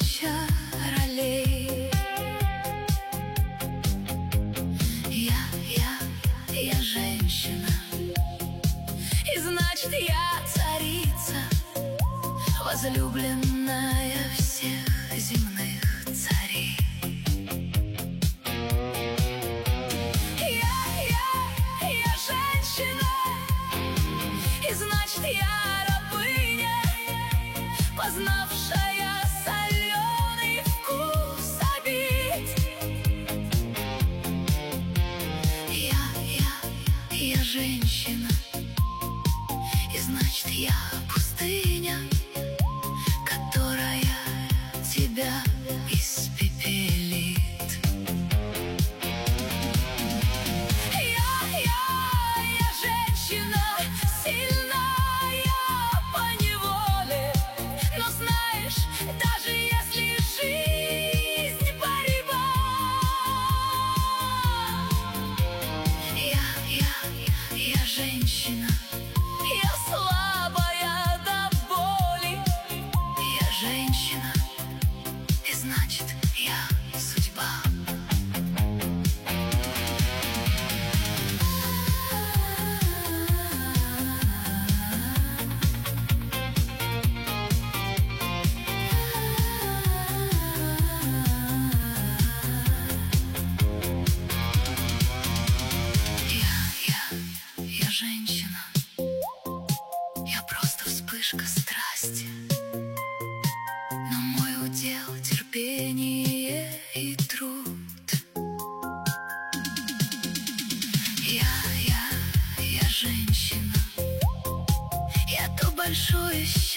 тысяча ролей. Я женщина, и значит я царица, возлюбленная всех земных царей. Я женщина, и значит я рабыня, познавшая соленый вкус обид. Я женщина, и значит я пустыня, которая тебя испепелит. Я женщина, сильная поневоле, но знаешь, даже если жизнь борьба, я женщина, я слабая до боли. Я женщина, и значит я судьба. Я женщина, я просто вспышка страсти, но мой удел терпение и труд. Я женщина, я то большое счастье,